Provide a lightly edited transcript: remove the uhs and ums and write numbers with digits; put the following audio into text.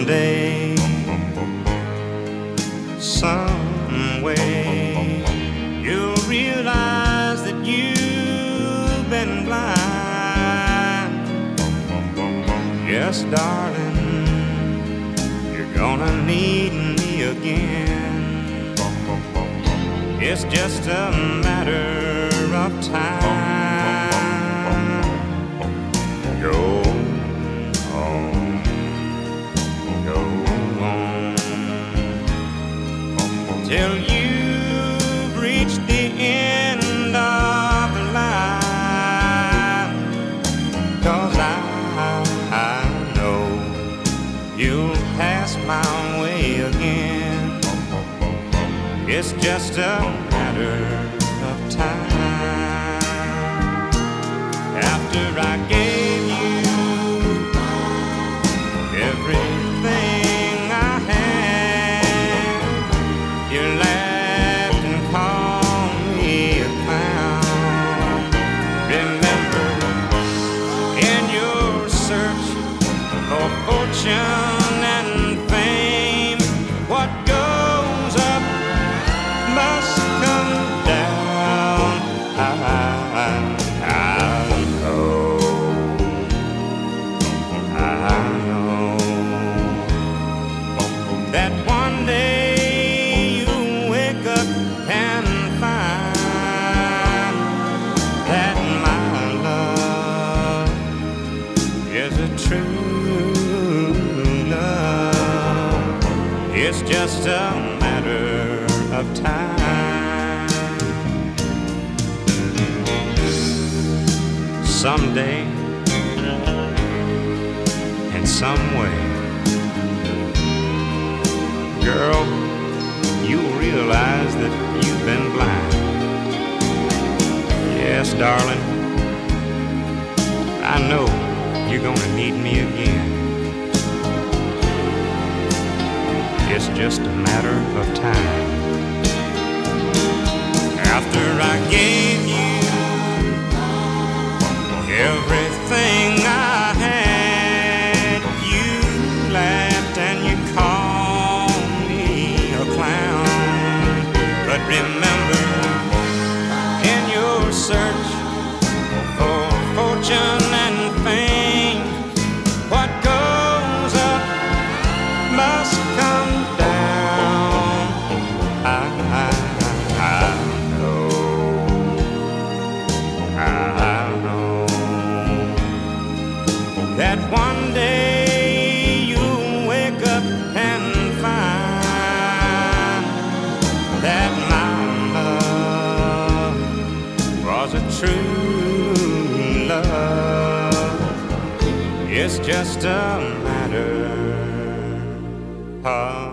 Someday, some way, you'll realize that you've been blind. Yes, darling, you're gonna need me again. It's just a matter of time. Go on, go on, till you've reached the end of the line. 'Cause I know you'll pass my way again. It's just a matter of time. After I gave you everything I had, you laughed and called me a clown. Remember, in your search for fortune and fame, what goes up must come down. I know that one day you'll wake up and find that my love is a true love. It's just a matter of time. Someday, in some way, girl, you'll realize that you've been blind. Yes, darling, I know you're gonna need me again. It's just a matter of time. After I gave you everything I had, you laughed and you called me a clown. But remember, in your search for fortune and fame, what goes up must come down. I know that one day you'll wake up and find that my love was a true love. It's just a matter of